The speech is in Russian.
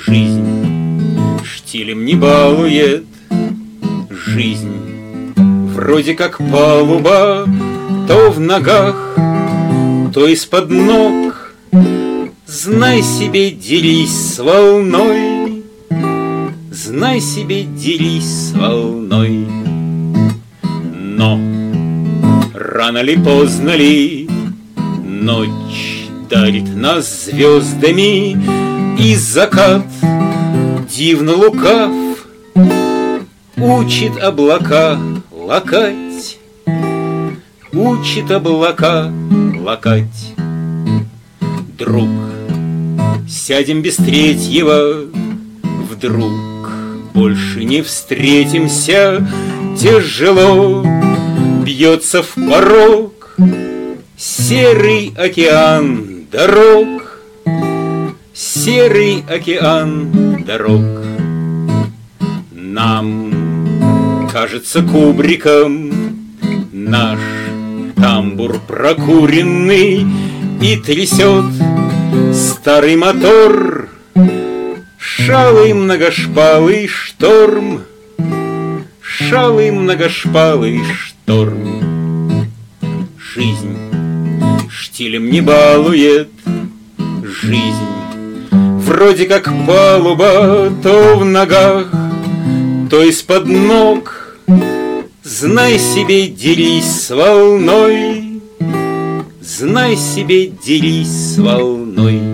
Жизнь штилем не балует, жизнь вроде как палуба, то в ногах, то из-под ног. Знай себе, делись с волной, знай себе, делись с волной. Но рано ли, поздно ли, ночь дарит нас звездами, и закат, дивно лукав, учит облака лакать, учит облака лакать. Друг, сядем без третьего, вдруг больше не встретимся. Тяжело бьется в порог серый океан дорог, серый океан дорог. Нам кажется кубриком наш тамбур прокуренный, и трясет старый мотор шалый многошпалый шторм, шалый многошпалый шторм. Жизнь штилем не балует, жизнь вроде как палуба, то в ногах, то из-под ног. Знай себе, делись с волной, знай себе, делись с волной.